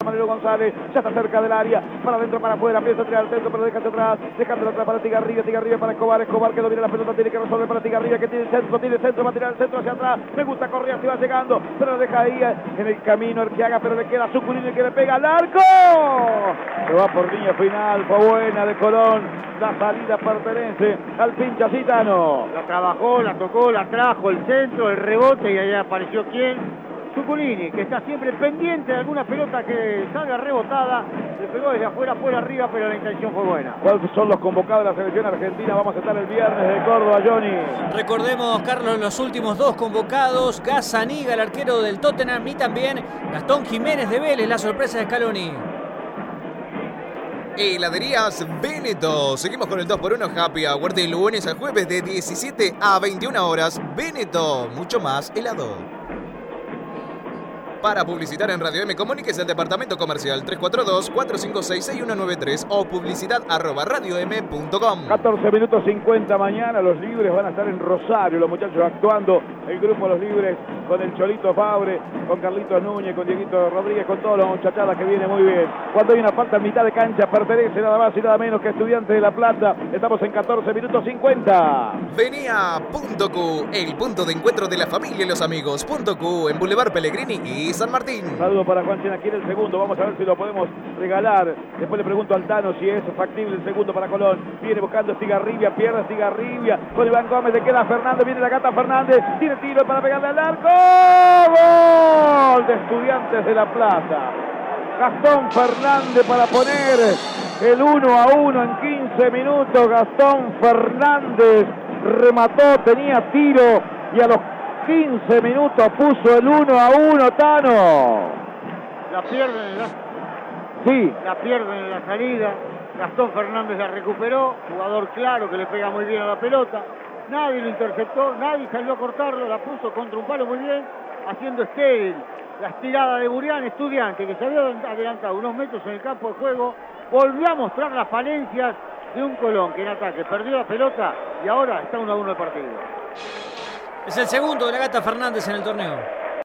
Manuel González, ya está cerca del área, para adentro, para afuera, piensa tirar al centro, pero déjate atrás para Tigarribia para Escobar que domina la pelota, tiene que resolver para Tigarribia, que tiene centro, va a tirar el centro hacia atrás, me gusta Correa, si va llegando, pero deja ahí en el camino Arqueaga, pero le queda Zuculini que le pega al arco, se va por línea final, fue buena de Colón, la salida pertenece al pincha Citano. La trabajó, la tocó, la trajo, el centro, el rebote, y ahí apareció ¿quién? Zuculini, que está siempre pendiente de alguna pelota que salga rebotada, le pegó desde afuera, arriba, pero la intención fue buena. ¿Cuáles son los convocados de la selección argentina? Vamos a estar el viernes de Córdoba, Johnny. Recordemos, Carlos, los últimos dos convocados, Gazzaniga, el arquero del Tottenham, y también Gastón Jiménez de Vélez, la sorpresa de Scaloni. Heladerías Véneto. Seguimos con el 2x1 Happy Hour de lunes al jueves de 17 a 21 horas. Véneto, mucho más helado. Para publicitar en Radio M, comuníquese al departamento comercial 342-456-6193 o publicidad@radiom.com. 14 minutos 50 mañana, los libres van a estar en Rosario, los muchachos actuando, el grupo Los Libres con el Cholito Fabre, con Carlitos Núñez, con Dieguito Rodríguez, con todos los muchachadas que viene muy bien. Cuando hay una falta en mitad de cancha, pertenece nada más y nada menos que Estudiantes de La Plata. Estamos en 14 minutos 50. Venía Punto Q, el punto de encuentro de la familia y los amigos. Punto Q en Boulevard Pellegrini y San Martín. Saludo para Juan Chena, quiere el segundo, vamos a ver si lo podemos regalar. Después le pregunto al Tano si es factible el segundo para Colón. Viene buscando Estigarribia, pierde Estigarribia, con Iván Gómez, le queda Fernández, viene la Gata Fernández, tiene tiro para pegarle al arco. ¡Gol de Estudiantes de La Plata! Gastón Fernández para poner el 1-1 en 15 minutos. Gastón Fernández remató, tenía tiro y a los 15 minutos puso el 1-1, Tano. La pierden en la salida. Gastón Fernández la recuperó, jugador claro que le pega muy bien a la pelota. Nadie lo interceptó, nadie salió a cortarlo, la puso contra un palo muy bien, haciendo estéril la estirada de Burián. Estudiante, que se había adelantado unos metros en el campo de juego, volvió a mostrar las falencias de un Colón que en ataque perdió la pelota y ahora está 1-1 el partido. Es el segundo de la Gata Fernández en el torneo.